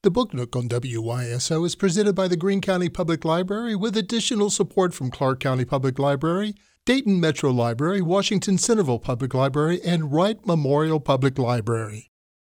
The Book Nook on WYSO is presented by the Greene County Public Library with additional support from Clark County Public Library, Dayton Metro Library, Washington Centerville Public Library, and Wright Memorial Public Library.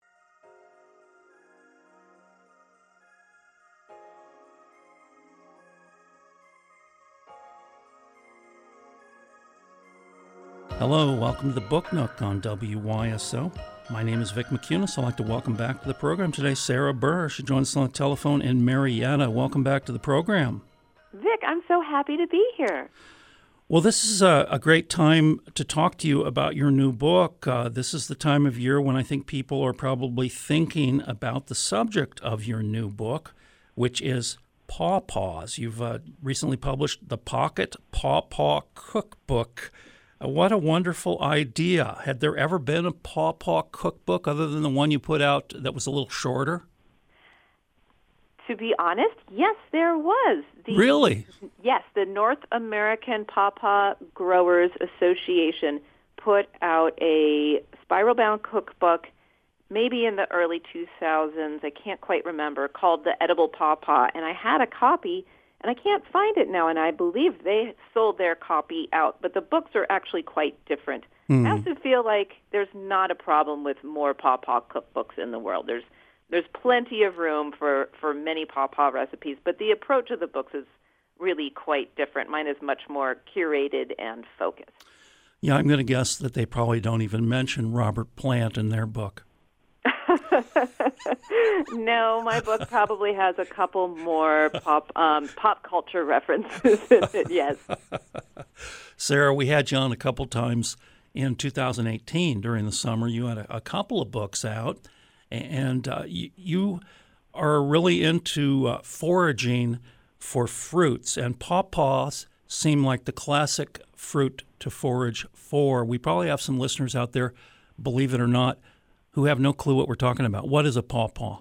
Hello, welcome to the Book Nook on WYSO. My name is Vic McCunis. I'd like to welcome back to the program today Sarah Burr. She joins us on the telephone in Marietta. Welcome back to the program. Vic, I'm so happy to be here. Well, this is a great time to talk to you about your new book. This is the time of year when I think people are probably thinking about the subject of your new book, which is pawpaws. You've recently published the Pocket Pawpaw Cookbook. What a wonderful idea. Had there ever been a pawpaw cookbook other than the one you put out that was a little shorter? To be honest, yes, there was. Really? Yes, the North American Pawpaw Growers Association put out a spiral-bound cookbook maybe in the early 2000s, I can't quite remember, called The Edible Pawpaw, and I had a copy. And I can't find it now, and I believe they sold their copy out. But the books are actually quite different. I also feel like there's not a problem with more pawpaw cookbooks in the world. There's plenty of room for many pawpaw recipes, but the approach of the books is really quite different. Mine is much more curated and focused. Yeah, I'm going to guess that they probably don't even mention Robert Plant in their book. No, my book probably has a couple more pop culture references in it, yes. Sarah, we had you on a couple times in 2018 during the summer. You had a couple of books out, and you are really into foraging for fruits, and pawpaws seem like the classic fruit to forage for. We probably have some listeners out there, believe it or not, who have no clue what we're talking about. What is a pawpaw?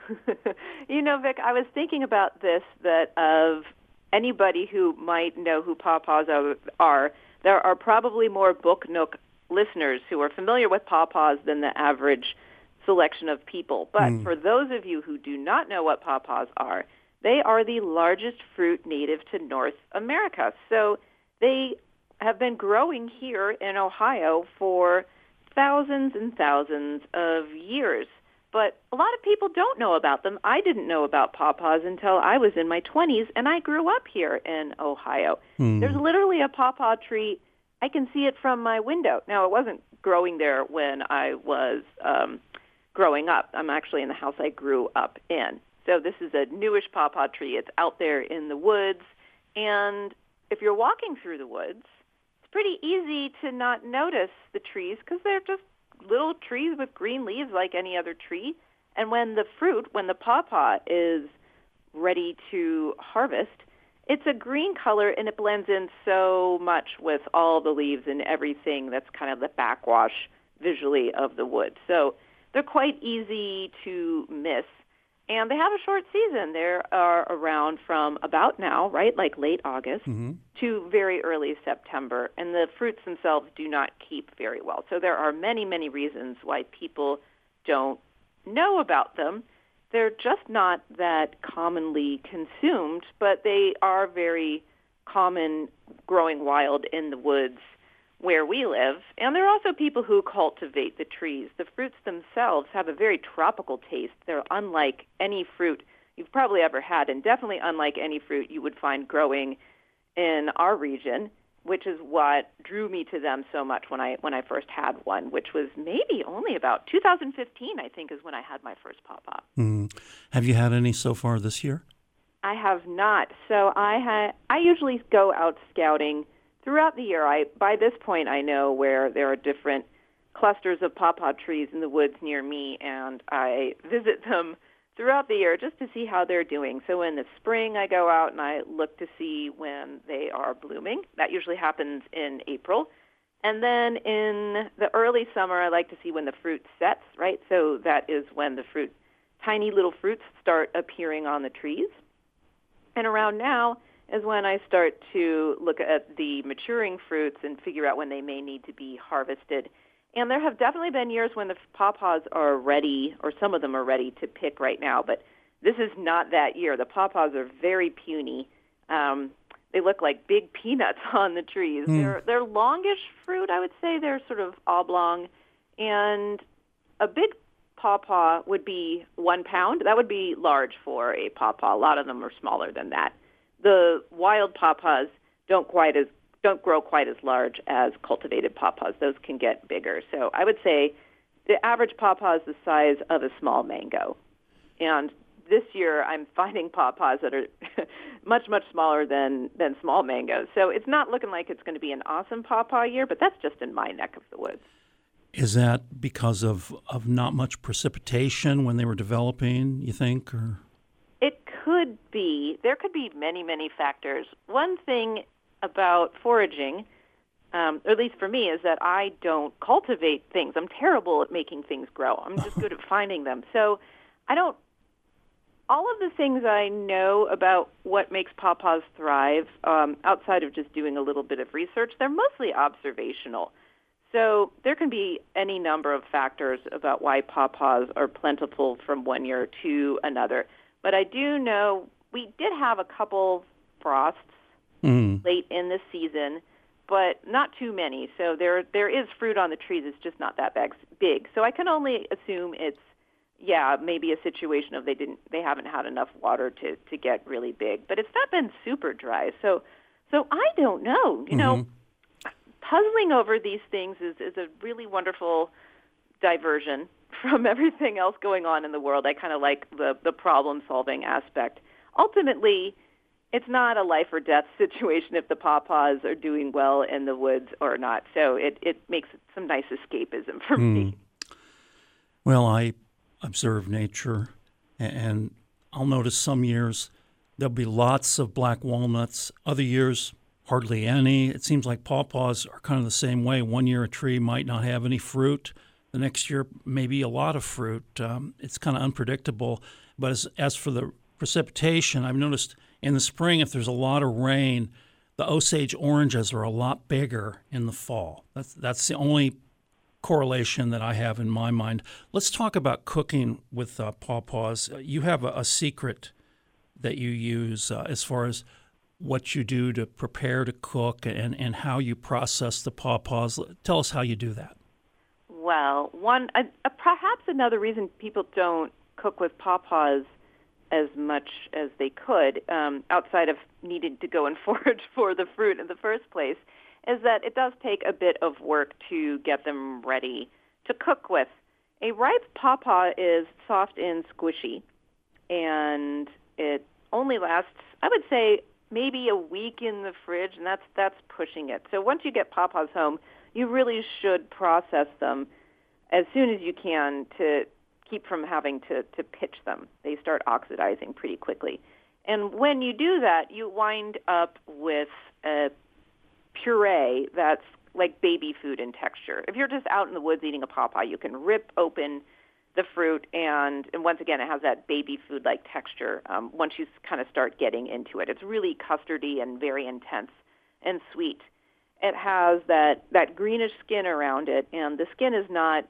You know, Vic, I was thinking about this, that of anybody who might know who pawpaws are, there are probably more Book Nook listeners who are familiar with pawpaws than the average selection of people. But for those of you who do not know what pawpaws are, they are the largest fruit native to North America. So they have been growing here in Ohio for thousands and thousands of years. But a lot of people don't know about them. I didn't know about pawpaws until I was in my 20s, and I grew up here in Ohio. There's literally a pawpaw tree. I can see it from my window. Now, it wasn't growing there when I was growing up. I'm actually in the house I grew up in. So this is a newish pawpaw tree. It's out there in the woods. And if you're walking through the woods, it's pretty easy to not notice the trees because they're just little trees with green leaves like any other tree. And when the pawpaw is ready to harvest, it's a green color and it blends in so much with all the leaves and everything that's kind of the backwash visually of the wood. So they're quite easy to miss. And they have a short season. They are around from about now, right, like late August, to very early September. And the fruits themselves do not keep very well. So there are many, many reasons why people don't know about them. They're just not that commonly consumed, but they are very common growing wild in the woods where we live. And there are also people who cultivate the trees. The fruits themselves have a very tropical taste. They're unlike any fruit you've probably ever had, and definitely unlike any fruit you would find growing in our region, which is what drew me to them so much when I first had one, which was maybe only about 2015, I think, is when I had my first pawpaw. Have you had any so far this year? I have not. So I usually go out scouting throughout the year. By this point, I know where there are different clusters of pawpaw trees in the woods near me, and I visit them throughout the year just to see how they're doing. So in the spring, I go out and I look to see when they are blooming. That usually happens in April. And then in the early summer, I like to see when the fruit sets, right? So that is when the tiny little fruits start appearing on the trees. And around now is when I start to look at the maturing fruits and figure out when they may need to be harvested. And there have definitely been years when the pawpaws are ready, or some of them are ready to pick right now, but this is not that year. The pawpaws are very puny. They look like big peanuts on the trees. They're longish fruit, I would say. They're sort of oblong. And a big pawpaw would be 1 pound. That would be large for a pawpaw. A lot of them are smaller than that. The wild pawpaws don't grow quite as large as cultivated pawpaws. Those can get bigger. So I would say the average pawpaw is the size of a small mango. And this year I'm finding pawpaws that are much, much smaller than small mangoes. So it's not looking like it's going to be an awesome pawpaw year, but that's just in my neck of the woods. Is that because of not much precipitation when they were developing, you think? Or? It could be. There could be many, many factors. One thing about foraging, or at least for me, is that I don't cultivate things. I'm terrible at making things grow. I'm just good at finding them. So all of the things I know about what makes pawpaws thrive, outside of just doing a little bit of research, they're mostly observational. So there can be any number of factors about why pawpaws are plentiful from one year to another. But I do know we did have a couple frosts late in the season, but not too many. So there is fruit on the trees. It's just not that big. So I can only assume it's, maybe a situation of they haven't had enough water to get really big. But it's not been super dry. So I don't know. You know, puzzling over these things is a really wonderful diversion from everything else going on in the world. I kind of like the problem-solving aspect. Ultimately, it's not a life or death situation if the pawpaws are doing well in the woods or not. So it makes some nice escapism for me. Well, I observe nature, and I'll notice some years there'll be lots of black walnuts. Other years, hardly any. It seems like pawpaws are kind of the same way. One year a tree might not have any fruit. The next year, maybe a lot of fruit. It's kind of unpredictable. But as for the precipitation, I've noticed in the spring, if there's a lot of rain, the Osage oranges are a lot bigger in the fall. That's the only correlation that I have in my mind. Let's talk about cooking with pawpaws. You have a secret that you use as far as what you do to prepare to cook and how you process the pawpaws. Tell us how you do that. Well, perhaps another reason people don't cook with pawpaws as much as they could, outside of needing to go and forage for the fruit in the first place, is that it does take a bit of work to get them ready to cook with. A ripe pawpaw is soft and squishy, and it only lasts, I would say, maybe a week in the fridge, and that's pushing it. So once you get pawpaws home, you really should process them as soon as you can to keep from having to pitch them. They start oxidizing pretty quickly. And when you do that, you wind up with a puree that's like baby food in texture. If you're just out in the woods eating a pawpaw, you can rip open the fruit, and once again, it has that baby food-like texture once you kind of start getting into it. It's really custardy and very intense and sweet. It has that greenish skin around it, and the skin is not,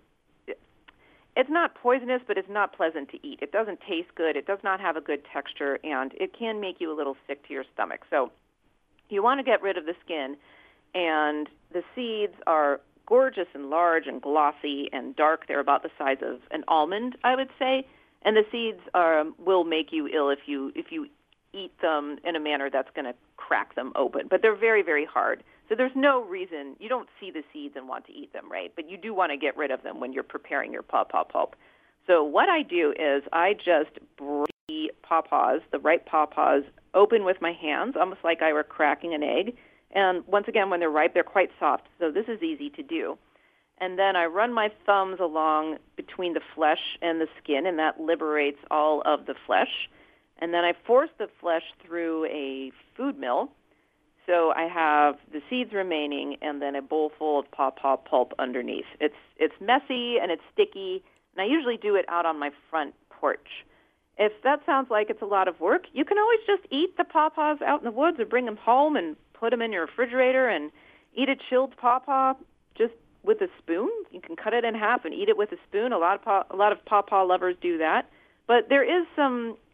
it's not poisonous, but it's not pleasant to eat. It doesn't taste good. It does not have a good texture, and it can make you a little sick to your stomach. So you want to get rid of the skin, and the seeds are gorgeous and large and glossy and dark. They're about the size of an almond, I would say, and the seeds will make you ill if you eat them in a manner that's going to crack them open. But they're very, very hard. So there's no reason, you don't see the seeds and want to eat them, right? But you do want to get rid of them when you're preparing your pawpaw pulp. So what I do is I just break the pawpaws, the ripe pawpaws, open with my hands, almost like I were cracking an egg. And once again, when they're ripe, they're quite soft, so this is easy to do. And then I run my thumbs along between the flesh and the skin, and that liberates all of the flesh. And then I force the flesh through a food mill, so I have the seeds remaining and then a bowl full of pawpaw pulp underneath. It's messy and it's sticky, and I usually do it out on my front porch. If that sounds like it's a lot of work, you can always just eat the pawpaws out in the woods or bring them home and put them in your refrigerator and eat a chilled pawpaw just with a spoon. You can cut it in half and eat it with a spoon. A lot of pawpaw lovers do that. But there is some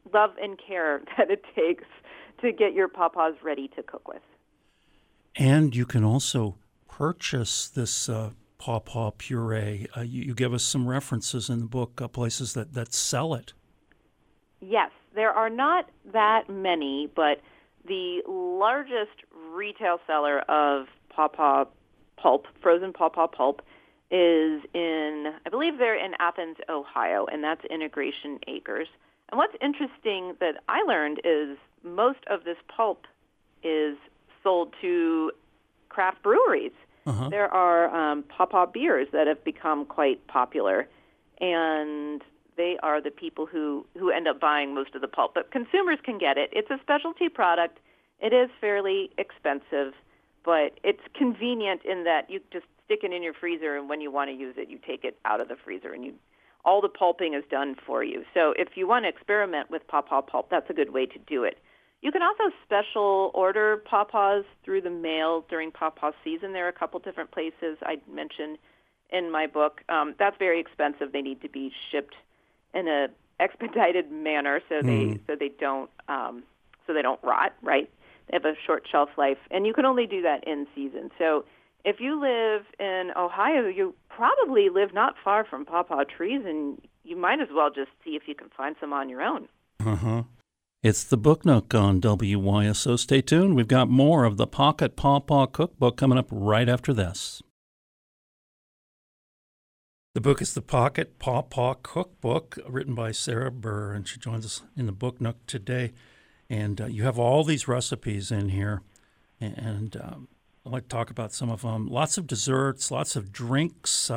love and care that it takes to get your pawpaws ready to cook with. And you can also purchase this pawpaw puree. You give us some references in the book, places that sell it. Yes, there are not that many, but the largest retail seller of pawpaw pulp, frozen pawpaw pulp, is I believe they're in Athens, Ohio, and that's Integration Acres. And what's interesting that I learned is most of this pulp is sold to craft breweries. Uh-huh. There are pawpaw beers that have become quite popular, and they are the people who end up buying most of the pulp. But consumers can get it. It's a specialty product. It is fairly expensive, but it's convenient in that you just stick it in your freezer, and when you want to use it, you take it out of the freezer, and all the pulping is done for you. So if you want to experiment with pawpaw pulp, that's a good way to do it. You can also special order pawpaws through the mail during pawpaw season. There are a couple different places I mentioned in my book. That's very expensive. They need to be shipped in a expedited manner so they don't rot. Right? They have a short shelf life, and you can only do that in season. So if you live in Ohio, you probably live not far from pawpaw trees, and you might as well just see if you can find some on your own. Uh-huh. It's the Book Nook on WYSO. Stay tuned. We've got more of the Pocket Pawpaw Cookbook coming up right after this. The book is the Pocket Pawpaw Cookbook, written by Sarah Burr, and she joins us in the Book Nook today. And you have all these recipes in here, and I'd like to talk about some of them. Lots of desserts, lots of drinks.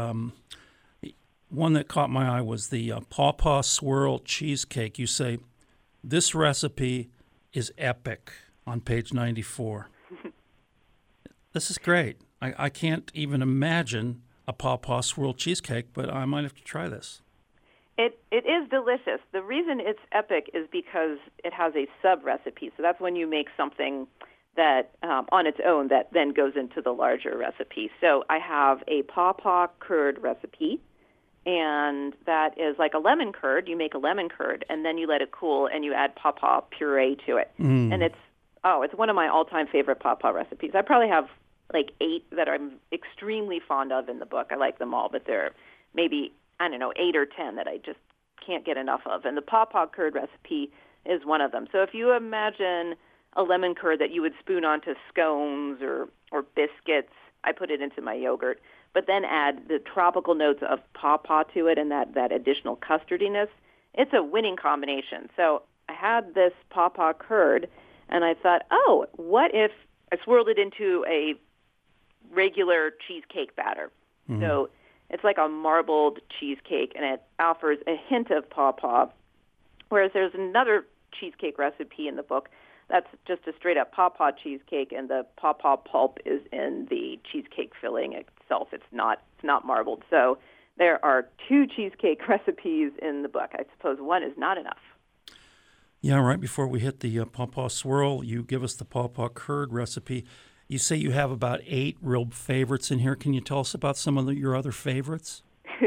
One that caught my eye was the Pawpaw Swirl Cheesecake. You say, this recipe is epic on page 94. This is great. I can't even imagine a Pawpaw Swirl Cheesecake, but I might have to try this. It is delicious. The reason it's epic is because it has a sub-recipe. So that's when you make something that on its own that then goes into the larger recipe. So I have a pawpaw curd recipe, and that is like a lemon curd. You make a lemon curd, and then you let it cool, and you add pawpaw puree to it. And it's one of my all-time favorite pawpaw recipes. I probably have like 8 that I'm extremely fond of in the book. I like them all, but there are maybe, 8 or 10 that I just can't get enough of. And the pawpaw curd recipe is one of them. So if you imagine a lemon curd that you would spoon onto scones or biscuits, I put it into my yogurt, but then add the tropical notes of pawpaw to it and that additional custardiness. It's a winning combination. So I had this pawpaw curd, and I thought, what if I swirled it into a regular cheesecake batter? Mm-hmm. So it's like a marbled cheesecake, and it offers a hint of pawpaw, whereas there's another cheesecake recipe in the book that's just a straight-up pawpaw cheesecake, and the pawpaw pulp is in the cheesecake filling itself. It's not marbled. So there are 2 cheesecake recipes in the book. I suppose one is not enough. Yeah, right before we hit the pawpaw swirl, you give us the pawpaw curd recipe. You say you have about 8 real favorites in here. Can you tell us about some of your other favorites?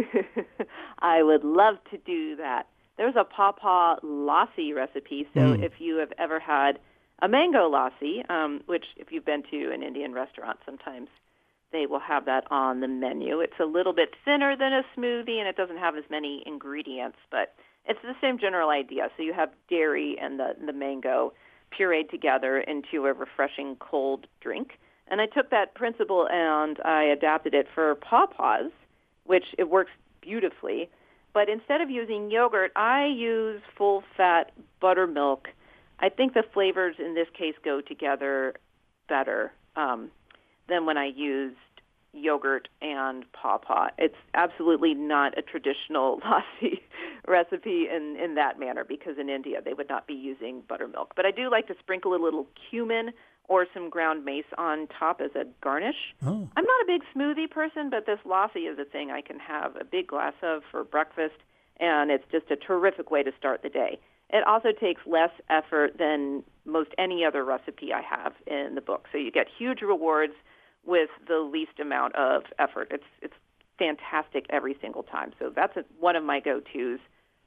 I would love to do that. There's a pawpaw lassi recipe. So if you have ever had a mango lassi, which if you've been to an Indian restaurant, sometimes they will have that on the menu. It's a little bit thinner than a smoothie, and it doesn't have as many ingredients, but it's the same general idea. So you have dairy and the mango pureed together into a refreshing cold drink. And I took that principle and I adapted it for pawpaws, which it works beautifully. But instead of using yogurt, I use full-fat buttermilk. I think the flavors in this case go together better than when I used yogurt and pawpaw. It's absolutely not a traditional lassi recipe in that manner, because in India they would not be using buttermilk. But I do like to sprinkle a little cumin or some ground mace on top as a garnish. Oh. I'm not a big smoothie person, but this lassi is a thing I can have a big glass of for breakfast, and it's just a terrific way to start the day. It also takes less effort than most any other recipe I have in the book. So you get huge rewards with the least amount of effort. It's fantastic every single time. So that's one of my go-tos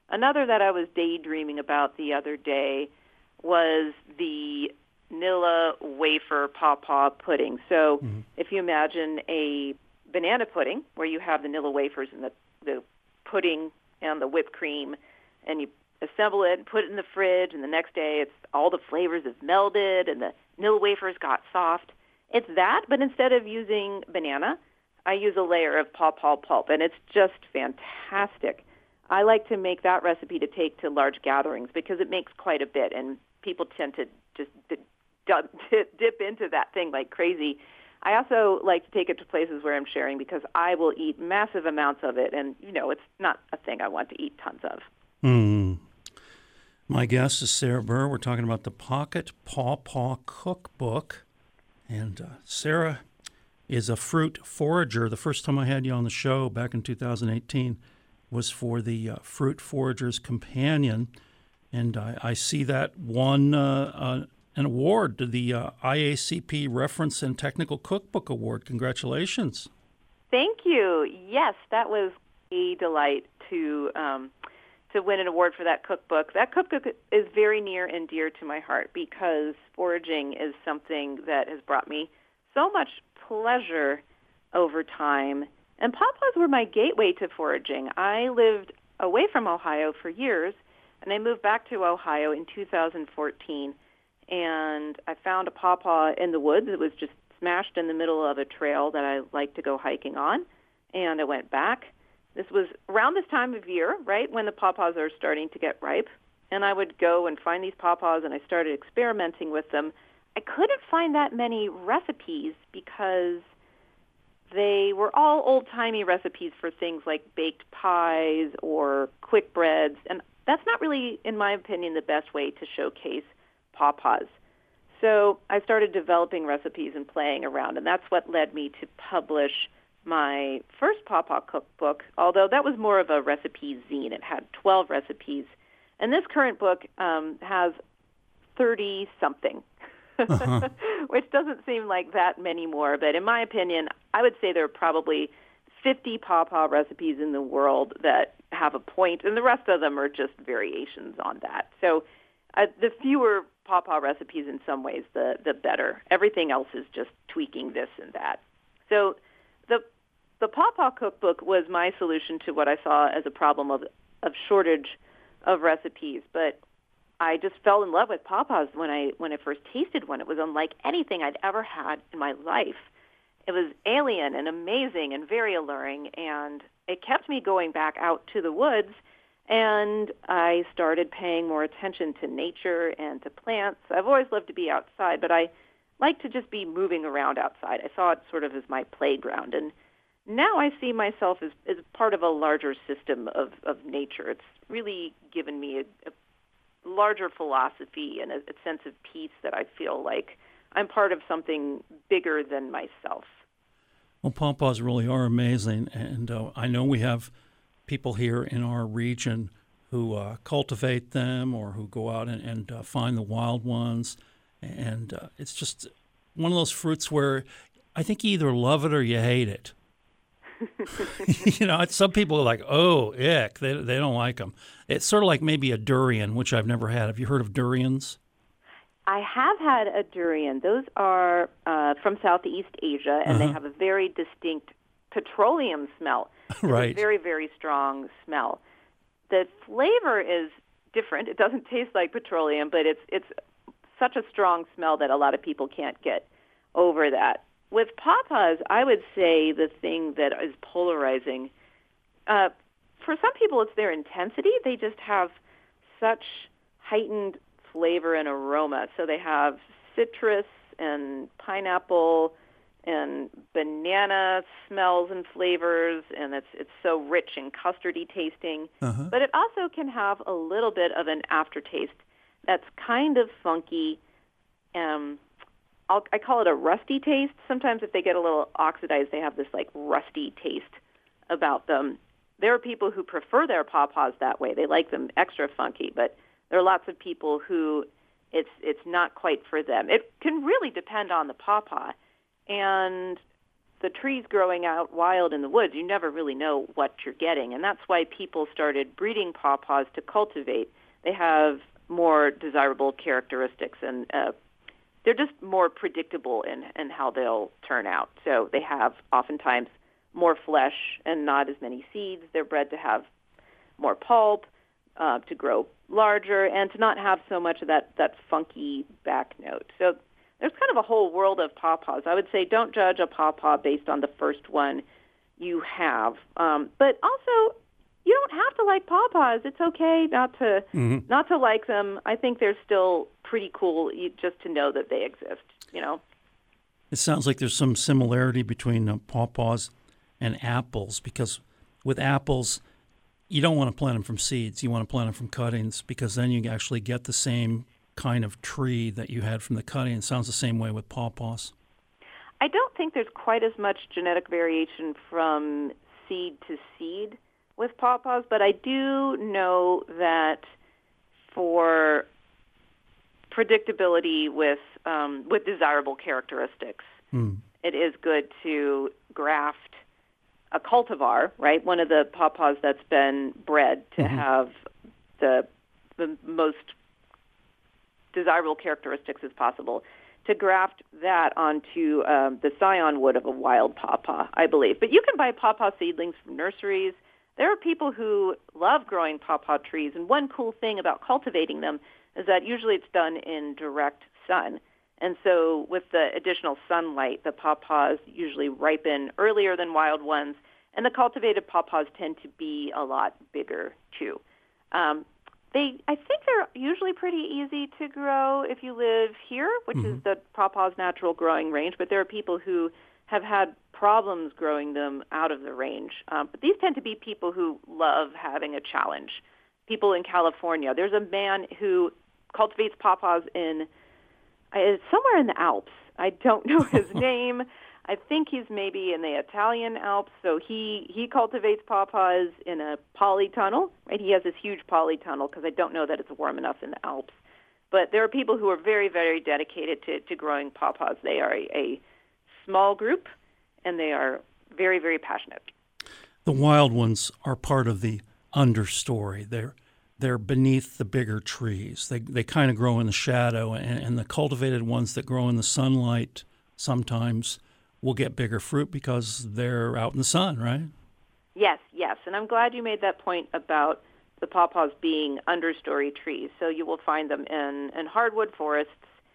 Another that I was daydreaming about the other day was the Nilla wafer pawpaw pudding. So if you imagine a banana pudding where you have the Nilla wafers and the pudding and the whipped cream, and you assemble it and put it in the fridge, and the next day it's all the flavors have melded and the Nilla wafers got soft. It's that, but instead of using banana, I use a layer of pawpaw pulp, and it's just fantastic. I like to make that recipe to take to large gatherings because it makes quite a bit, and people tend to just dip into that thing like crazy. I also like to take it to places where I'm sharing because I will eat massive amounts of it, and, it's not a thing I want to eat tons of. My guest is Sarah Burr. We're talking about the Pocket Pawpaw Cookbook, and Sarah is a fruit forager. The first time I had you on the show back in 2018 was for the Fruit Forager's Companion, and I see that won an award, the IACP Reference and Technical Cookbook Award. Congratulations. Thank you. Yes, that was a delight to win an award for that cookbook. That cookbook is very near and dear to my heart because foraging is something that has brought me so much pleasure over time. And pawpaws were my gateway to foraging. I lived away from Ohio for years, and I moved back to Ohio in 2014. And I found a pawpaw in the woods. It was just smashed in the middle of a trail that I like to go hiking on. And I went back. This was around this time of year, right, when the pawpaws are starting to get ripe. And I would go and find these pawpaws, and I started experimenting with them. I couldn't find that many recipes because they were all old-timey recipes for things like baked pies or quick breads, and that's not really, in my opinion, the best way to showcase pawpaws. So I started developing recipes and playing around, and that's what led me to publish my first pawpaw cookbook, although that was more of a recipe zine. It had 12 recipes, and this current book has 30-something. Which doesn't seem like that many more, but in my opinion, I would say there are probably 50 pawpaw recipes in the world that have a point, and the rest of them are just variations on that. So the fewer pawpaw recipes in some ways, the better. Everything else is just tweaking this and that. So the pawpaw cookbook was my solution to what I saw as a problem of shortage of recipes, but I just fell in love with pawpaws when I first tasted one. It was unlike anything I'd ever had in my life. It was alien and amazing and very alluring, and it kept me going back out to the woods, and I started paying more attention to nature and to plants. I've always loved to be outside, but I like to just be moving around outside. I saw it sort of as my playground, and now I see myself as part of a larger system of nature. It's really given me a larger philosophy and a sense of peace that I feel like I'm part of something bigger than myself. Well, pawpaws really are amazing, and I know we have people here in our region who cultivate them or who go out and find the wild ones, and it's just one of those fruits where I think you either love it or you hate it. Some people are like, oh, ick, they don't like them. It's sort of like maybe a durian, which I've never had. Have you heard of durians? I have had a durian. Those are from Southeast Asia, and they have a very distinct petroleum smell. Right. It's a very, very strong smell. The flavor is different. It doesn't taste like petroleum, but it's such a strong smell that a lot of people can't get over that. With pawpaws, I would say the thing that is polarizing, for some people it's their intensity. They just have such heightened flavor and aroma. So they have citrus and pineapple and banana smells and flavors, and it's so rich and custardy tasting. But it also can have a little bit of an aftertaste that's kind of funky. I call it a rusty taste. Sometimes if they get a little oxidized, they have this like rusty taste about them. There are people who prefer their pawpaws that way. They like them extra funky, but there are lots of people who it's not quite for them. It can really depend on the pawpaw. And the trees growing out wild in the woods, you never really know what you're getting. And that's why people started breeding pawpaws to cultivate. They have more desirable characteristics, and they're just more predictable in how they'll turn out. So they have oftentimes more flesh and not as many seeds. They're bred to have more pulp, to grow larger, and to not have so much of that funky back note. So there's kind of a whole world of pawpaws. I would say don't judge a pawpaw based on the first one you have. But also, you don't have to like pawpaws. It's okay not to like them. I think they're still pretty cool just to know that they exist, you know. It sounds like there's some similarity between pawpaws and apples, because with apples, you don't want to plant them from seeds. You want to plant them from cuttings, because then you actually get the same kind of tree that you had from the cutting. It sounds the same way with pawpaws. I don't think there's quite as much genetic variation from seed to seed with pawpaws, but I do know that for predictability with desirable characteristics, it is good to graft a cultivar, right? One of the pawpaws that's been bred to have the most desirable characteristics as possible, to graft that onto the scion wood of a wild pawpaw, I believe. But you can buy pawpaw seedlings from nurseries. There are people who love growing pawpaw trees, and one cool thing about cultivating them is that usually it's done in direct sun. And so with the additional sunlight, the pawpaws usually ripen earlier than wild ones, and the cultivated pawpaws tend to be a lot bigger, too. I think they're usually pretty easy to grow if you live here, which is the pawpaw's natural growing range, but there are people who have had problems growing them out of the range. But these tend to be people who love having a challenge. People in California. There's a man who cultivates pawpaws in somewhere in the Alps. I don't know his name. I think he's maybe in the Italian Alps. So he cultivates pawpaws in a polytunnel. Right? He has this huge polytunnel because I don't know that it's warm enough in the Alps. But there are people who are very, very dedicated to growing pawpaws. They are a small group, and they are very, very passionate. The wild ones are part of the understory. They're beneath the bigger trees. They kind of grow in the shadow, and the cultivated ones that grow in the sunlight sometimes will get bigger fruit because they're out in the sun, right? Yes. And I'm glad you made that point about the pawpaws being understory trees. So you will find them in hardwood forests,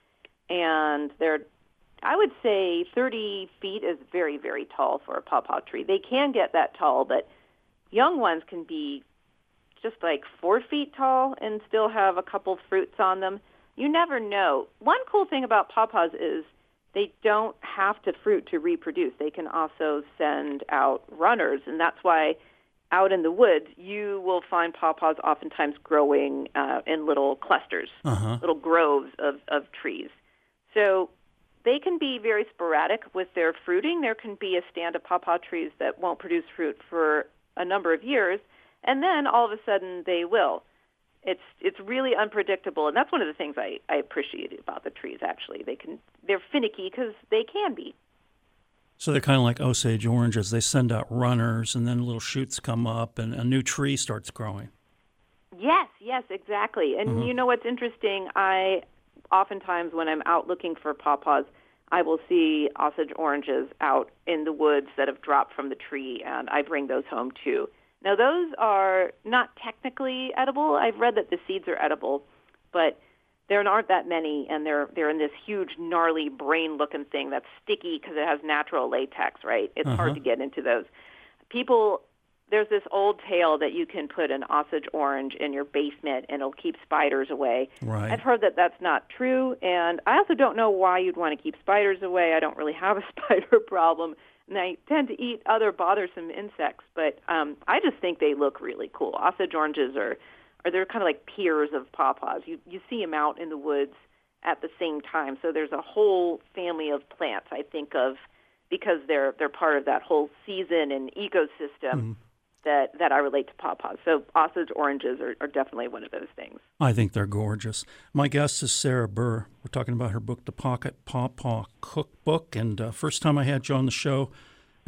and I would say 30 feet is very, very tall for a pawpaw tree. They can get that tall, but young ones can be just like 4 feet tall and still have a couple fruits on them. You never know. One cool thing about pawpaws is they don't have to fruit to reproduce. They can also send out runners, and that's why out in the woods you will find pawpaws oftentimes growing in little clusters, little groves of trees. So they can be very sporadic with their fruiting. There can be a stand of pawpaw trees that won't produce fruit for a number of years, and then all of a sudden they will. It's really unpredictable, and that's one of the things I appreciate about the trees. Actually, they're finicky because they can be. So they're kind of like Osage oranges. They send out runners, and then little shoots come up, and a new tree starts growing. Yes, exactly. And you know what's interesting? I oftentimes, when I'm out looking for pawpaws, I will see Osage oranges out in the woods that have dropped from the tree, and I bring those home too. Now, those are not technically edible. I've read that the seeds are edible, but there aren't that many, and they're in this huge, gnarly, brain-looking thing that's sticky because it has natural latex, right? It's hard to get into those. There's this old tale that you can put an Osage orange in your basement, and it'll keep spiders away. Right. I've heard that that's not true, and I also don't know why you'd want to keep spiders away. I don't really have a spider problem. And I tend to eat other bothersome insects, but I just think they look really cool. Osage oranges they're kind of like peers of pawpaws. You see them out in the woods at the same time. So there's a whole family of plants I think of because they're part of that whole season and ecosystem that I relate to pawpaws. So Osage oranges are definitely one of those things. I think they're gorgeous. My guest is Sarah Burr. We're talking about her book, The Pocket Pawpaw Cookbook. And first time I had you on the show,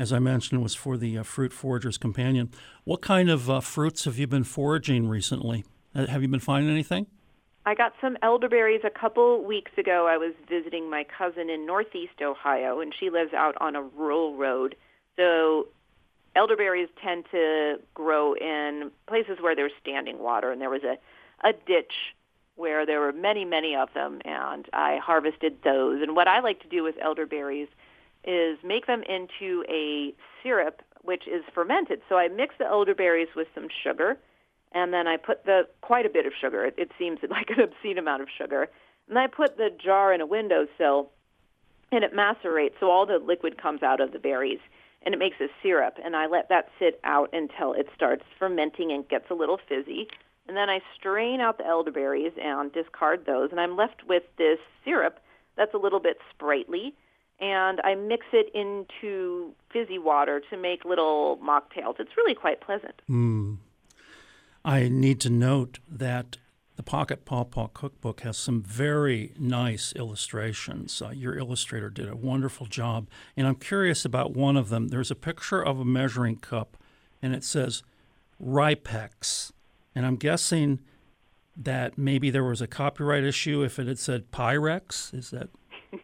as I mentioned, was for the Fruit Forager's Companion. What kind of fruits have you been foraging recently? Have you been finding anything? I got some elderberries a couple weeks ago. I was visiting my cousin in Northeast Ohio, and she lives out on a rural road. So elderberries tend to grow in places where there's standing water, and there was a ditch where there were many, many of them, and I harvested those. And what I like to do with elderberries is make them into a syrup, which is fermented. So I mix the elderberries with some sugar, and then I put quite a bit of sugar. It seems like an obscene amount of sugar. And I put the jar in a windowsill, and it macerates, so all the liquid comes out of the berries, and it makes a syrup. And I let that sit out until it starts fermenting and gets a little fizzy. And then I strain out the elderberries and discard those, and I'm left with this syrup that's a little bit sprightly, and I mix it into fizzy water to make little mocktails. It's really quite pleasant. I need to note that the Pocket Pawpaw Cookbook has some very nice illustrations. Your illustrator did a wonderful job, and I'm curious about one of them. There's a picture of a measuring cup, and it says Ripex. And I'm guessing that maybe there was a copyright issue if it had said Pyrex. Is that?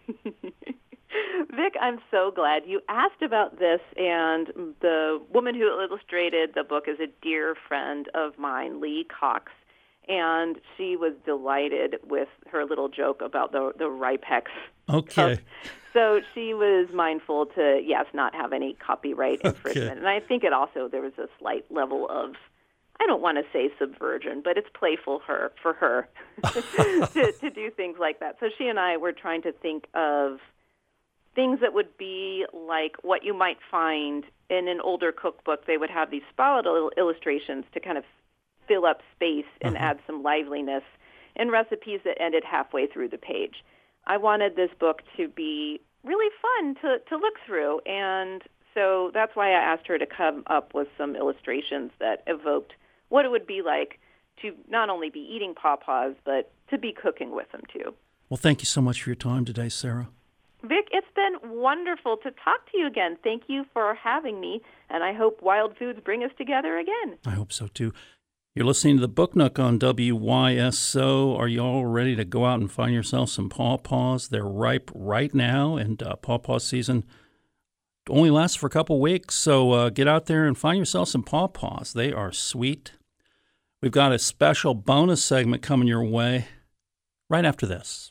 Vic, I'm so glad you asked about this. And the woman who illustrated the book is a dear friend of mine, Lee Cox. And she was delighted with her little joke about the Ripex. Okay. Cup. So she was mindful to, not have any copyright infringement. Okay. And I think there was a slight level of, I don't want to say subversion, but it's playful for her to do things like that. So she and I were trying to think of things that would be like what you might find in an older cookbook. They would have these spotlight illustrations to kind of fill up space and add some liveliness, and recipes that ended halfway through the page. I wanted this book to be really fun to look through, and so that's why I asked her to come up with some illustrations that evoked what it would be like to not only be eating pawpaws, but to be cooking with them, too. Well, thank you so much for your time today, Sarah. Vic, it's been wonderful to talk to you again. Thank you for having me, and I hope Wild Foods bring us together again. I hope so, too. You're listening to the Book Nook on WYSO. Are you all ready to go out and find yourself some pawpaws? They're ripe right now, and pawpaw season only lasts for a couple weeks, so get out there and find yourself some pawpaws. They are sweet. We've got a special bonus segment coming your way right after this.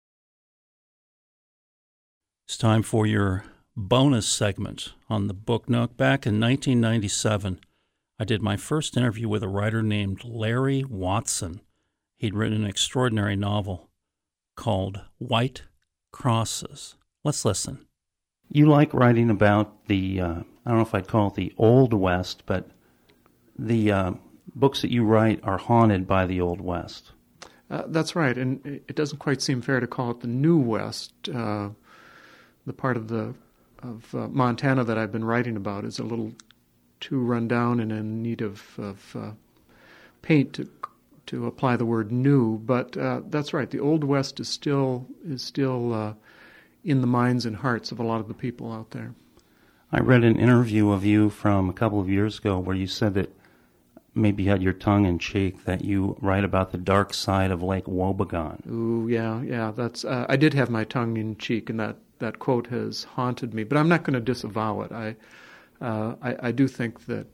It's time for your bonus segment on the Book Nook. Back in 1997, I did my first interview with a writer named Larry Watson. He'd written an extraordinary novel called White Crosses. Let's listen. You like writing about the, I don't know if I'd call it the Old West, but the books that you write are haunted by the Old West. That's right, and it doesn't quite seem fair to call it the New West. The part of Montana that I've been writing about is a little too run down and in need of paint to apply the word new. But that's right, the Old West is still in the minds and hearts of a lot of the people out there. I read an interview of you from a couple of years ago where you said that maybe you had your tongue in cheek, that you write about the dark side of Lake Wobegon. Ooh, yeah. That's I did have my tongue in cheek, and that quote has haunted me. But I'm not going to disavow it. I do think that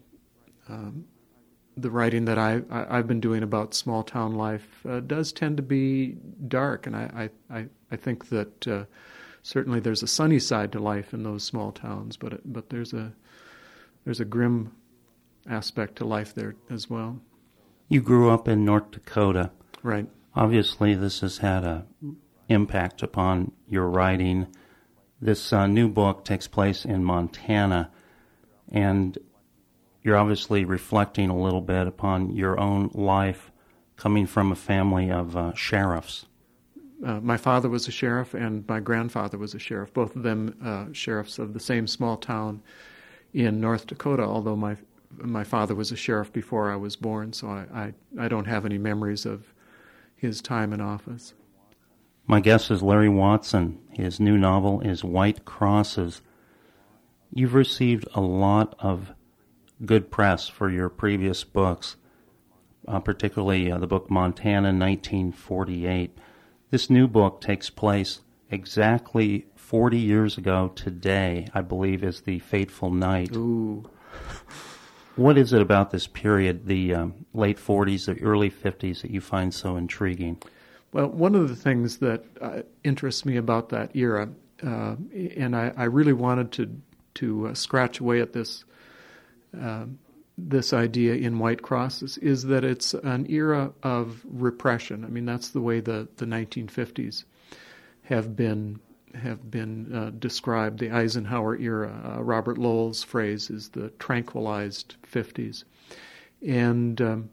the writing that I've been doing about small town life does tend to be dark, and I think that certainly there's a sunny side to life in those small towns, but there's a grim aspect to life there as well. You grew up in North Dakota. Right. Obviously, this has had an impact upon your writing. This new book takes place in Montana, and you're obviously reflecting a little bit upon your own life coming from a family of sheriffs. My father was a sheriff, and my grandfather was a sheriff, both of them sheriffs of the same small town in North Dakota, although my father was a sheriff before I was born, so I don't have any memories of his time in office. My guest is Larry Watson. His new novel is White Crosses. You've received a lot of good press for your previous books, particularly the book Montana, 1948. This new book takes place exactly 40 years ago today, I believe, is the fateful night. Ooh. What is it about this period, the late 40s, the early 50s, that you find so intriguing? Well, one of the things that interests me about that era, and I really wanted to scratch away at this idea in White Crosses, is that it's an era of repression. I mean, that's the way the 1950s have been described. The Eisenhower era, Robert Lowell's phrase is the tranquilized 50s. And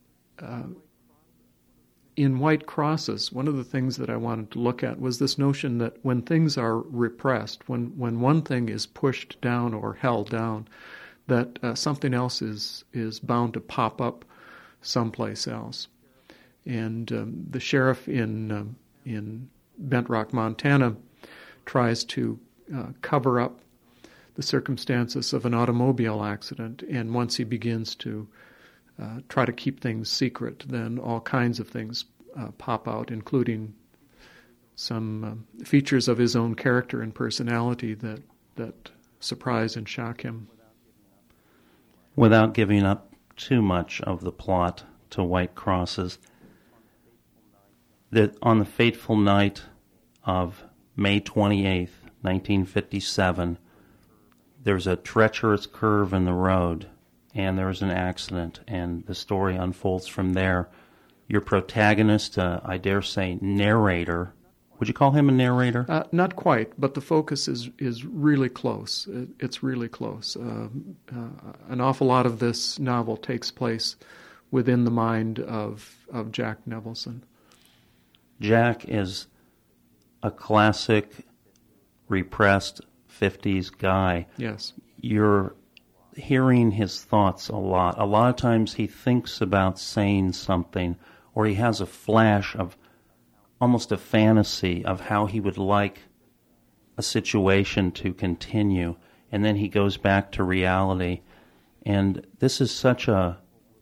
in White Crosses, one of the things that I wanted to look at was this notion that when things are repressed, when one thing is pushed down or held down, that something else is bound to pop up someplace else. And the sheriff in Bent Rock, Montana, tries to cover up the circumstances of an automobile accident, and once he begins to try to keep things secret, then all kinds of things pop out, including some features of his own character and personality that surprise and shock him. Without giving up too much of the plot to White Crosses, that on the fateful night of May 28th, 1957, there's a treacherous curve in the road, and there's an accident, and the story unfolds from there. Your protagonist, I dare say, narrator, would you call him a narrator? Not quite, but the focus is really close. It's really close. An awful lot of this novel takes place within the mind of Jack Nevelson. Jack is a classic, repressed 50s guy. Yes. You're hearing his thoughts a lot. A lot of times he thinks about saying something, or he has a flash of almost a fantasy of how he would like a situation to continue, and then he goes back to reality. And this is such a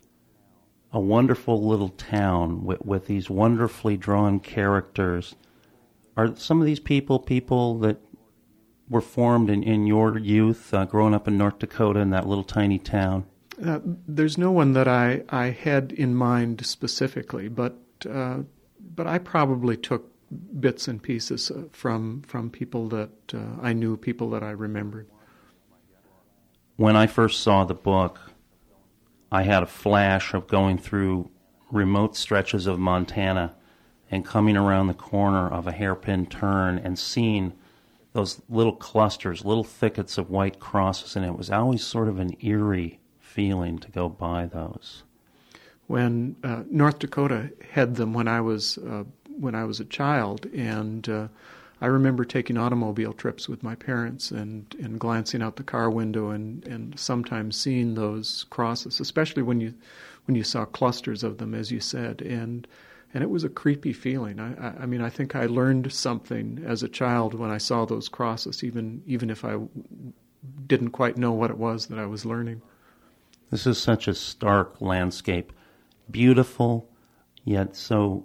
wonderful little town with these wonderfully drawn characters. Are some of these people that were formed in your youth, growing up in North Dakota in that little tiny town? There's no one that I had in mind specifically, but I probably took bits and pieces from people that I knew, people that I remembered. When I first saw the book, I had a flash of going through remote stretches of Montana and coming around the corner of a hairpin turn and seeing those little clusters, little thickets of white crosses, and it was always sort of an eerie feeling to go by those. When North Dakota had them when I was a child, and I remember taking automobile trips with my parents and glancing out the car window and sometimes seeing those crosses, especially when you saw clusters of them, as you said, and it was a creepy feeling. I mean, I think I learned something as a child when I saw those crosses, even if I didn't quite know what it was that I was learning. This is such a stark landscape, beautiful, yet so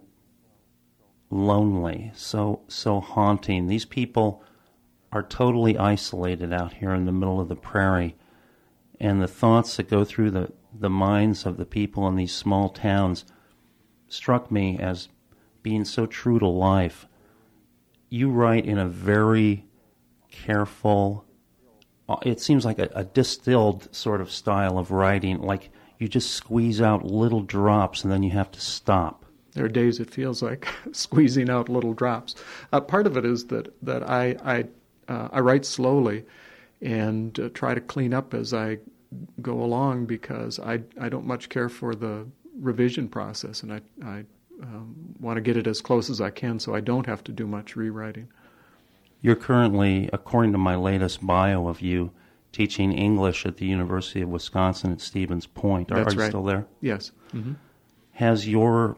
lonely, so haunting. These people are totally isolated out here in the middle of the prairie, and the thoughts that go through the minds of the people in these small towns struck me as being so true to life. You write in a very careful, it seems like a distilled sort of style of writing, like you just squeeze out little drops and then you have to stop. There are days it feels like squeezing out little drops. Part of it is that I write slowly and try to clean up as I go along, because I don't much care for the revision process, and I want to get it as close as I can so I don't have to do much rewriting. You're currently, according to my latest bio of you, teaching English at the University of Wisconsin at Stevens Point. Are you still there? Yes. Mm-hmm. Has your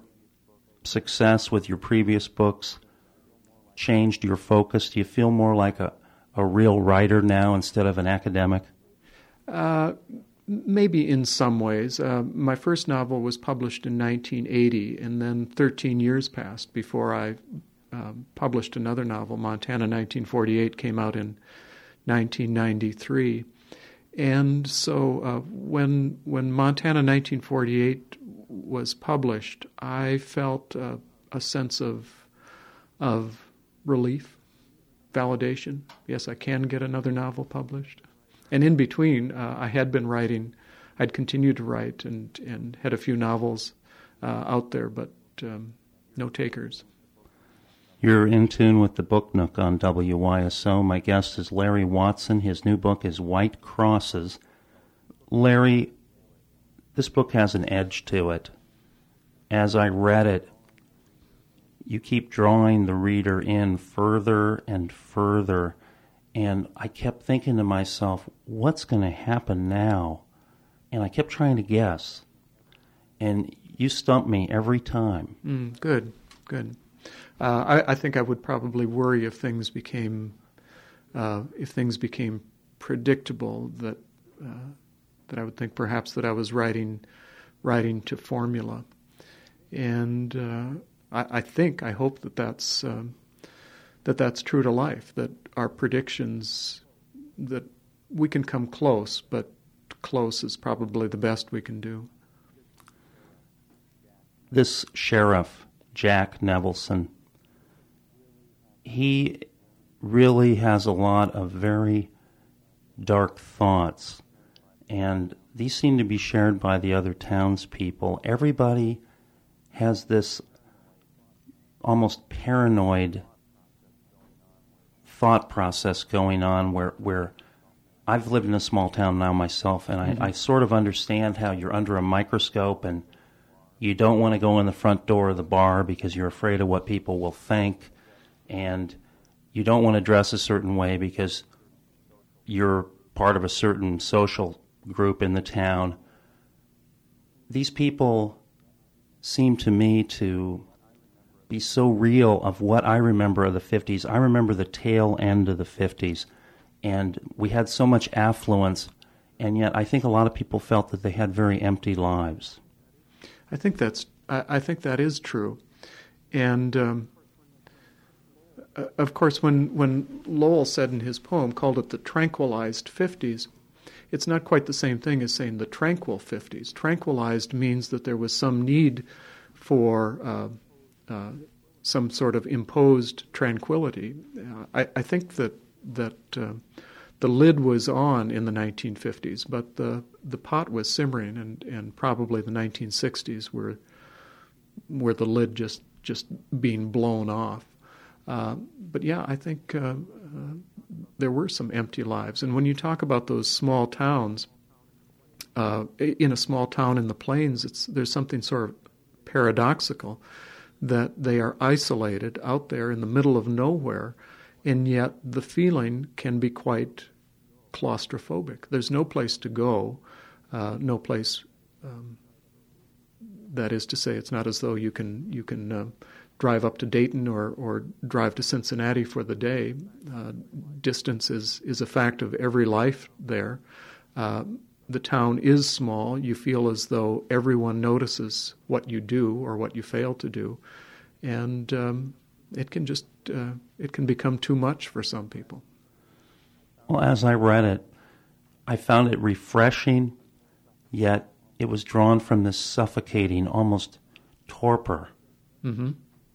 success with your previous books changed your focus? Do you feel more like a a real writer now instead of an academic? Maybe in some ways. My first novel was published in 1980, and then 13 years passed before I published another novel. Montana 1948 came out in 1993. And so when Montana 1948 was published, I felt a sense of relief, validation. Yes, I can get another novel published. And in between, I had been writing. I'd continued to write and had a few novels out there, but no takers. You're in tune with the Book Nook on WYSO. My guest is Larry Watson. His new book is White Crosses. Larry, this book has an edge to it. As I read it, you keep drawing the reader in further and further. And I kept thinking to myself, what's going to happen now? And I kept trying to guess. And you stumped me every time. Good. I think I would probably worry if things became predictable. That I would think perhaps that I was writing to formula. And I hope that's true to life. That our predictions, that we can come close, but close is probably the best we can do. This sheriff, Jack Nevelson, he really has a lot of very dark thoughts, and these seem to be shared by the other townspeople. Everybody has this almost paranoid thought process going on where I've lived in a small town now myself, and I sort of understand how you're under a microscope and you don't want to go in the front door of the bar because you're afraid of what people will think, and you don't want to dress a certain way because you're part of a certain social group in the town. These people seem to me to be so real of what I remember of the 50s. I remember the tail end of the 50s, and we had so much affluence, and yet I think a lot of people felt that they had very empty lives. I think that is true. And of course, when Lowell said in his poem, called it the tranquilized 50s, it's not quite the same thing as saying the tranquil 50s. Tranquilized means that there was some need for some sort of imposed tranquility. I think that the lid was on in the 1950s, but the pot was simmering, and probably the 1960s were the lid just being blown off. But yeah, I think there were some empty lives. And when you talk about those small towns, in a small town in the plains, there's something sort of paradoxical that they are isolated out there in the middle of nowhere, and yet the feeling can be quite claustrophobic. There's no place to go, no place. That is to say, it's not as though you can drive up to Dayton or drive to Cincinnati for the day. Distance is a fact of every life there. The town is small. You feel as though everyone notices what you do or what you fail to do, and it can become too much for some people. Well, as I read it, I found it refreshing, yet it was drawn from this suffocating, almost torpor. Mm-hmm.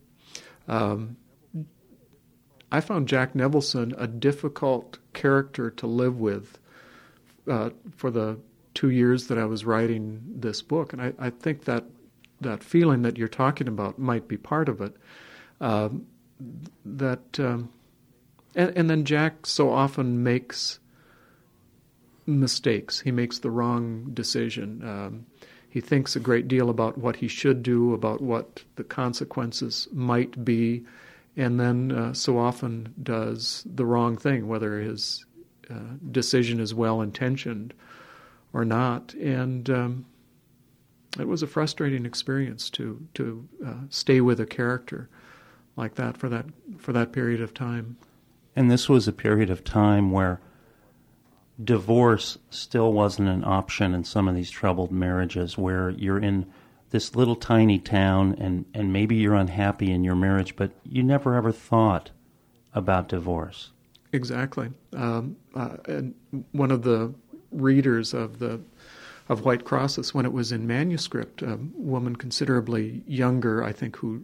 I found Jack Nevelson a difficult character to live with for the 2 years that I was writing this book, and I think that feeling that you're talking about might be part of it. And then Jack so often makes mistakes. He makes the wrong decision. He thinks a great deal about what he should do, about what the consequences might be, and then so often does the wrong thing, whether his decision is well-intentioned or not. And it was a frustrating experience to stay with a character like that for that period of time. And this was a period of time where divorce still wasn't an option in some of these troubled marriages, where you're in this little tiny town and maybe you're unhappy in your marriage, but you never ever thought about divorce. Exactly. And one of the readers of White Crosses, when it was in manuscript, a woman considerably younger, I think, who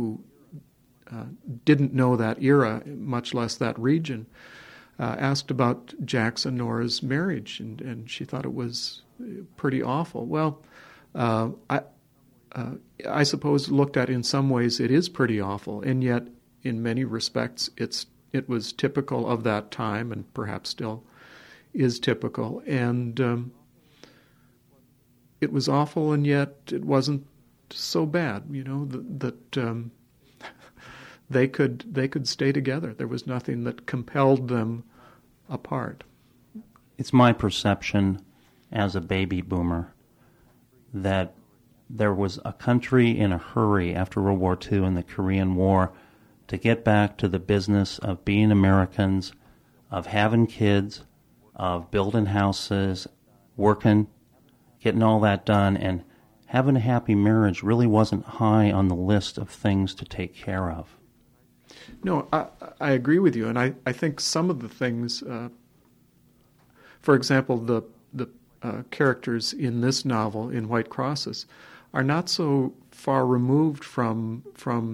didn't know that era, much less that region, asked about Jack's and Nora's marriage, and she thought it was pretty awful. Well, I suppose looked at in some ways it is pretty awful, and yet in many respects it was typical of that time, and perhaps still is typical. And it was awful, and yet it wasn't so bad. That they could stay together. There was nothing that compelled them apart. It's my perception as a baby boomer that there was a country in a hurry after World War II and the Korean War to get back to the business of being Americans, of having kids, of building houses, working, getting all that done, and having a happy marriage really wasn't high on the list of things to take care of. No, I agree with you, and I think some of the things, for example, the characters in this novel, in White Crosses, are not so far removed from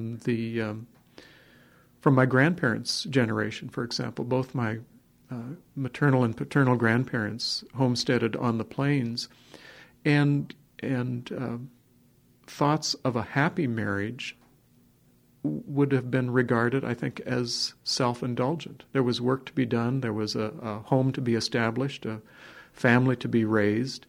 my grandparents' generation. For example, both my maternal and paternal grandparents homesteaded on the plains, and thoughts of a happy marriage would have been regarded, I think, as self-indulgent. There was work to be done. There was a home to be established, a family to be raised.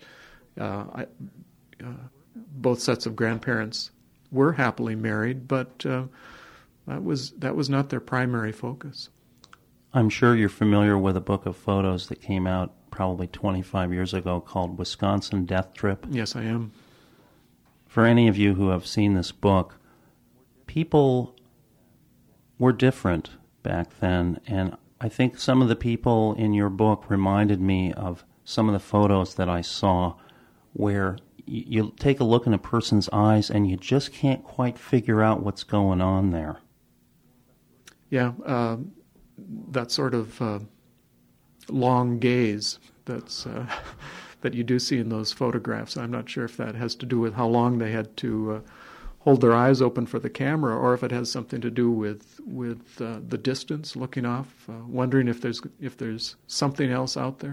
Both sets of grandparents were happily married, but that was not their primary focus. I'm sure you're familiar with a book of photos that came out probably 25 years ago called Wisconsin Death Trip. Yes, I am. For any of you who have seen this book, people were different back then, and I think some of the people in your book reminded me of some of the photos that I saw where you take a look in a person's eyes and you just can't quite figure out what's going on there. Yeah, that sort of long gaze that you do see in those photographs. I'm not sure if that has to do with how long they had to hold their eyes open for the camera, or if it has something to do with the distance, looking off, wondering if there's something else out there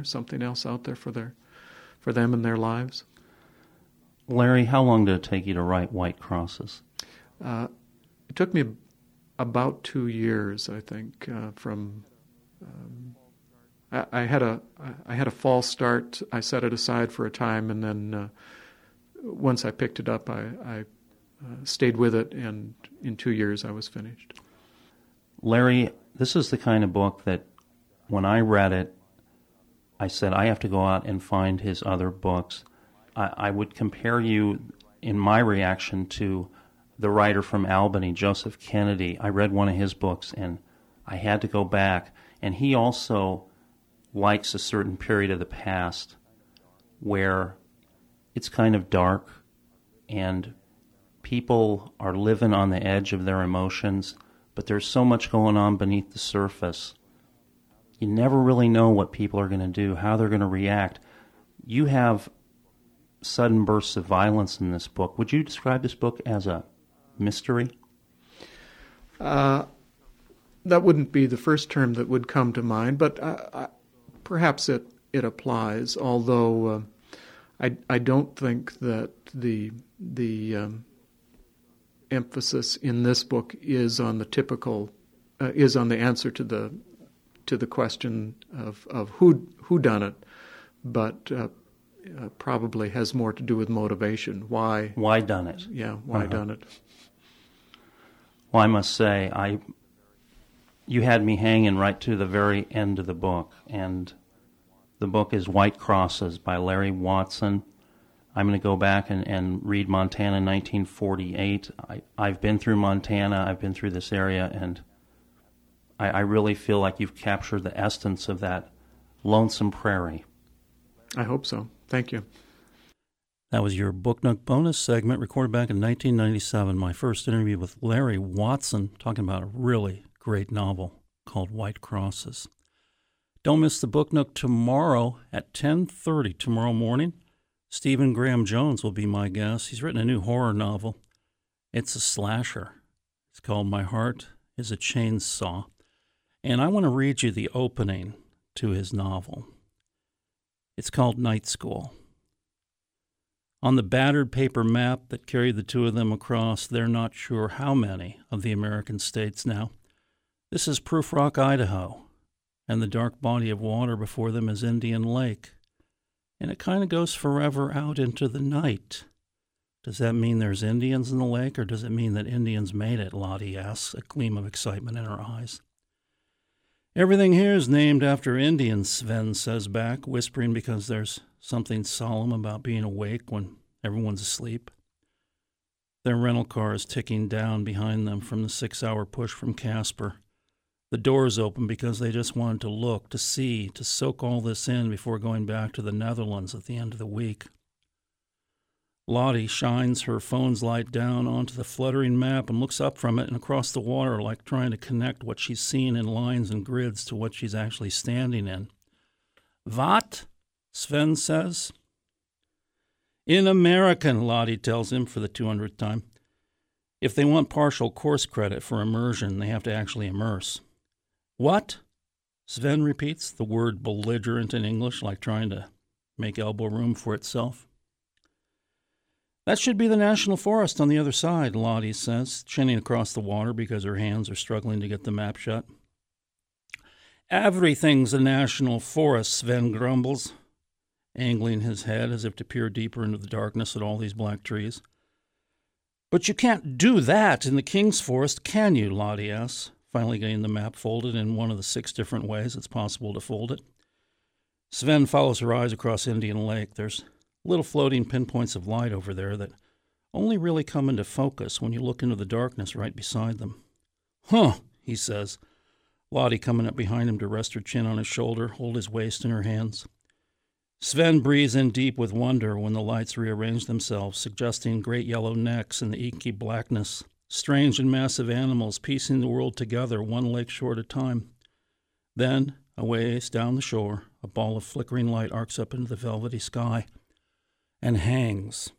for them in their lives. Larry, how long did it take you to write White Crosses? It took me about 2 years, I think. I had a false start. I set it aside for a time, and then once I picked it up, I stayed with it, and in 2 years I was finished. Larry, this is the kind of book that when I read it, I said I have to go out and find his other books. I would compare you in my reaction to the writer from Albany, Joseph Kennedy. I read one of his books and I had to go back. And he also likes a certain period of the past where it's kind of dark and people are living on the edge of their emotions, but there's so much going on beneath the surface. You never really know what people are going to do, how they're going to react. You have sudden bursts of violence in this book. Would you describe this book as a mystery? That wouldn't be the first term that would come to mind, but perhaps it applies, although I don't think that the emphasis in this book is on the typical is on the answer to the question of who done it, but probably has more to do with motivation. Why done it? Yeah, why done it? Well, I must say, you had me hanging right to the very end of the book, and the book is White Crosses by Larry Watson. I'm going to go back and read Montana 1948. I've been through Montana, I've been through this area, and I really feel like you've captured the essence of that lonesome prairie. I hope so. Thank you. That was your Book Nook bonus segment recorded back in 1997, my first interview with Larry Watson, talking about a really great novel called White Crosses. Don't miss the Book Nook tomorrow at 10:30 tomorrow morning. Stephen Graham Jones will be my guest. He's written a new horror novel. It's a slasher. It's called My Heart is a Chainsaw. And I want to read you the opening to his novel. It's called Night School. On the battered paper map that carried the two of them across, they're not sure how many of the American states now. This is Proof Rock, Idaho, and the dark body of water before them is Indian Lake. And it kind of goes forever out into the night. Does that mean there's Indians in the lake, or does it mean that Indians made it, Lottie asks, a gleam of excitement in her eyes. Everything here is named after Indians, Sven says back, whispering because there's something solemn about being awake when everyone's asleep. Their rental car is ticking down behind them from the 6-hour push from Casper. The doors open because they just wanted to look, to see, to soak all this in before going back to the Netherlands at the end of the week. Lottie shines her phone's light down onto the fluttering map and looks up from it and across the water like trying to connect what she's seen in lines and grids to what she's actually standing in. What? Sven says. In American, Lottie tells him for the 200th time. If they want partial course credit for immersion, they have to actually immerse. What? Sven repeats, the word belligerent in English, like trying to make elbow room for itself. That should be the national forest on the other side, Lottie says, chinning across the water because her hands are struggling to get the map shut. Everything's a national forest, Sven grumbles, angling his head as if to peer deeper into the darkness at all these black trees. But you can't do that in the King's Forest, can you, Lottie asks, finally getting the map folded in one of the 6 different ways it's possible to fold it. Sven follows her eyes across Indian Lake. There's little floating pinpoints of light over there that only really come into focus when you look into the darkness right beside them. Huh, he says, Lottie coming up behind him to rest her chin on his shoulder, hold his waist in her hands. Sven breathes in deep with wonder when the lights rearrange themselves, suggesting great yellow necks in the inky blackness, strange and massive animals piecing the world together one lake shore at a time. Then, a ways down the shore, a ball of flickering light arcs up into the velvety sky and hangs.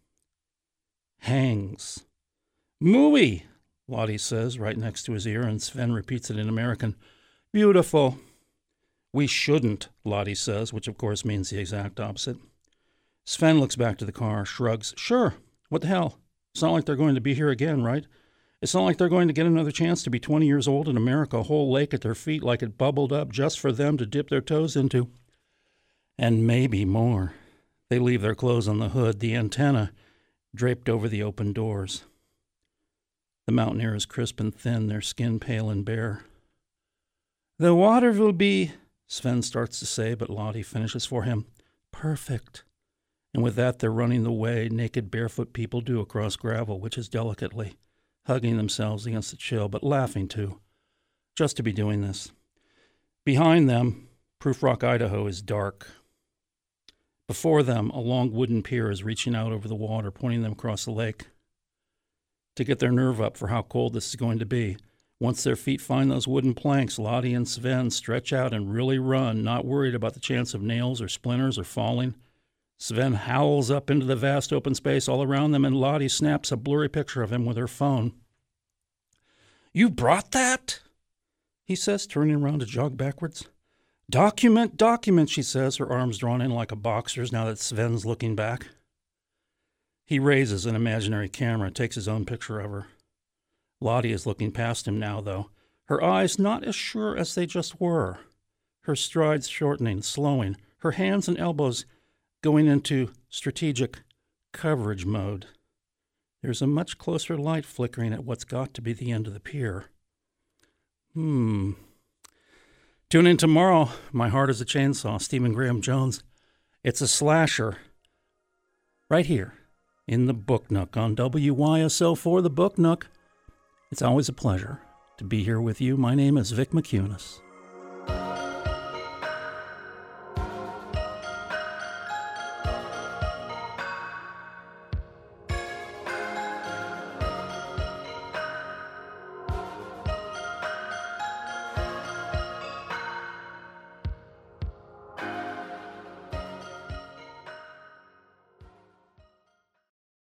Mooey, Lottie says right next to his ear, and Sven repeats it in American. Beautiful. We shouldn't, Lottie says, which of course means the exact opposite. Sven looks back to the car, shrugs. Sure, what the hell? It's not like they're going to be here again, right? It's not like they're going to get another chance to be 20 years old in America, a whole lake at their feet like it bubbled up just for them to dip their toes into. And maybe more. They leave their clothes on the hood, the antenna draped over the open doors. The mountaineer is crisp and thin, their skin pale and bare. The water will be, Sven starts to say, but Lottie finishes for him. Perfect. And with that, they're running the way naked barefoot people do across gravel, which is delicately, hugging themselves against the chill, but laughing too, just to be doing this. Behind them, Proof Rock, Idaho is dark. Before them, a long wooden pier is reaching out over the water, pointing them across the lake. To get their nerve up for how cold this is going to be, once their feet find those wooden planks, Lottie and Sven stretch out and really run, not worried about the chance of nails or splinters or falling. Sven howls up into the vast open space all around them, and Lottie snaps a blurry picture of him with her phone. You brought that? He says, turning around to jog backwards. Document, she says, her arms drawn in like a boxer's now that Sven's looking back. He raises an imaginary camera and takes his own picture of her. Lottie is looking past him now, though, her eyes not as sure as they just were, her strides shortening, slowing, her hands and elbows going into strategic coverage mode. There's a much closer light flickering at what's got to be the end of the pier. Tune in tomorrow. My Heart is a Chainsaw, Stephen Graham Jones. It's a slasher. Right here in the Book Nook on WYSO for the Book Nook. It's always a pleasure. to be here with you. My name is Vic McCunis.